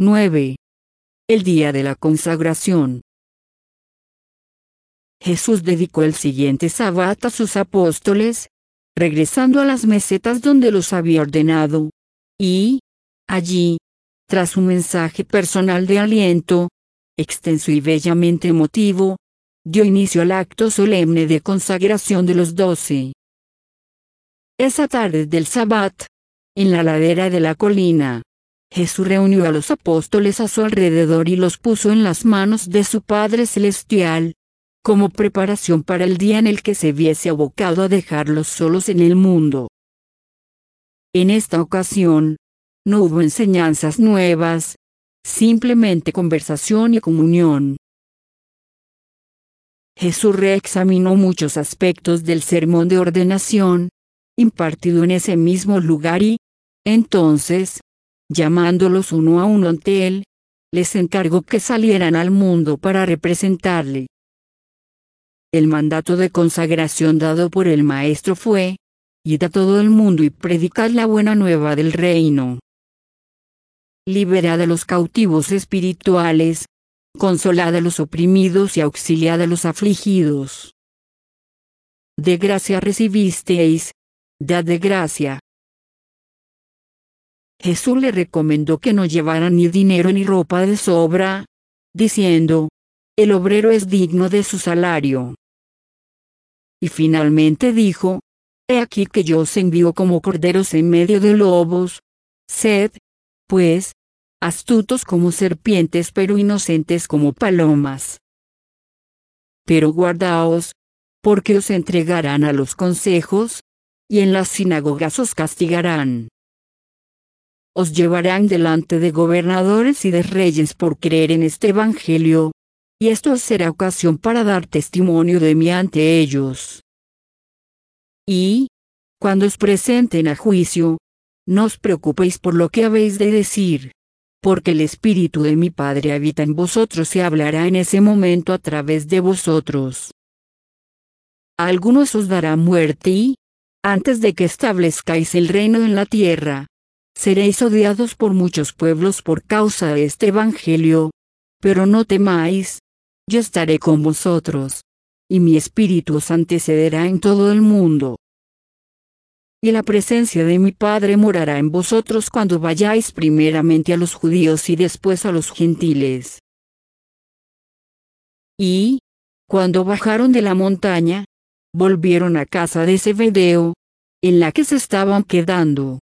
9. El día de la consagración. Jesús dedicó el siguiente sábado a sus apóstoles, regresando a las mesetas donde los había ordenado, y, allí, tras un mensaje personal de aliento, extenso y bellamente emotivo, dio inicio al acto solemne de consagración de los 12. Esa tarde del Sabbat, en la ladera de la colina, Jesús reunió a los apóstoles a su alrededor y los puso en las manos de su Padre Celestial, como preparación para el día en el que se viese abocado a dejarlos solos en el mundo. En esta ocasión, no hubo enseñanzas nuevas, simplemente conversación y comunión. Jesús reexaminó muchos aspectos del sermón de ordenación, impartido en ese mismo lugar y, entonces, llamándolos uno a uno ante él, les encargó que salieran al mundo para representarle. El mandato de consagración dado por el Maestro fue: id a todo el mundo y predicad la buena nueva del reino. Liberad a los cautivos espirituales, consolad a los oprimidos y auxiliad a los afligidos. De gracia recibisteis, dad de gracia. Jesús le recomendó que no llevara ni dinero ni ropa de sobra, diciendo: el obrero es digno de su salario. Y finalmente dijo: he aquí que yo os envío como corderos en medio de lobos. Sed, pues, astutos como serpientes pero inocentes como palomas. Pero guardaos, porque os entregarán a los consejos, y en las sinagogas os castigarán. Os llevarán delante de gobernadores y de reyes por creer en este evangelio, y esto os será ocasión para dar testimonio de mí ante ellos. Y, cuando os presenten a juicio, no os preocupéis por lo que habéis de decir, porque el Espíritu de mi Padre habita en vosotros y hablará en ese momento a través de vosotros. A algunos os dará muerte y, antes de que establezcáis el reino en la tierra, seréis odiados por muchos pueblos por causa de este evangelio, pero no temáis, yo estaré con vosotros, y mi Espíritu os antecederá en todo el mundo. Y la presencia de mi Padre morará en vosotros cuando vayáis primeramente a los judíos y después a los gentiles. Y, cuando bajaron de la montaña, volvieron a casa de Zebedeo, en la que se estaban quedando.